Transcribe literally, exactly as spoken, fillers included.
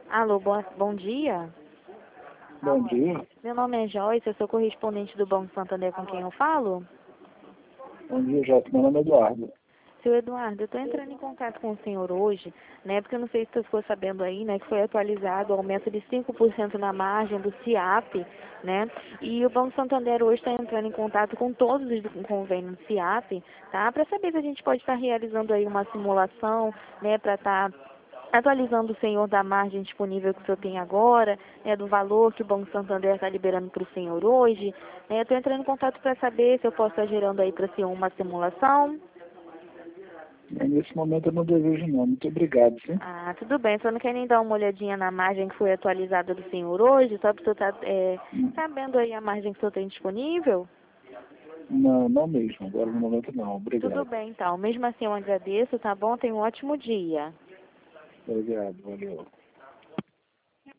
Alô, bom, bom dia. Bom dia. Meu nome é Joyce, eu sou correspondente do Banco Santander, com quem eu falo. Bom dia, Jota. Meu nome é Eduardo. Seu Eduardo, eu estou entrando em contato com o senhor hoje, né, porque eu não sei se você ficou sabendo aí, né, que foi atualizado o aumento de cinco por cento na margem do SIAP, né, e o Banco Santander hoje está entrando em contato com todos os convênios do SIAP, tá, para saber se a gente pode estar realizando aí uma simulação, né, para estar atualizando o senhor da margem disponível que o senhor tem agora, né, do valor que o Banco Santander está liberando para o senhor hoje. Né, eu estou entrando em contato para saber se eu posso estar gerando aí para o senhor uma simulação. Nesse momento eu não desejo não. Muito obrigado, sim. Ah, tudo bem. Só não quer nem dar uma olhadinha na margem que foi atualizada do senhor hoje, só para o senhor estar é, sabendo aí a margem que o senhor tem disponível? Não, não mesmo. Agora no Ah, momento não. tudo Obrigado. bem, então. Mesmo assim, eu agradeço, tá bom? Tenha um ótimo dia. Obrigado. Valeu.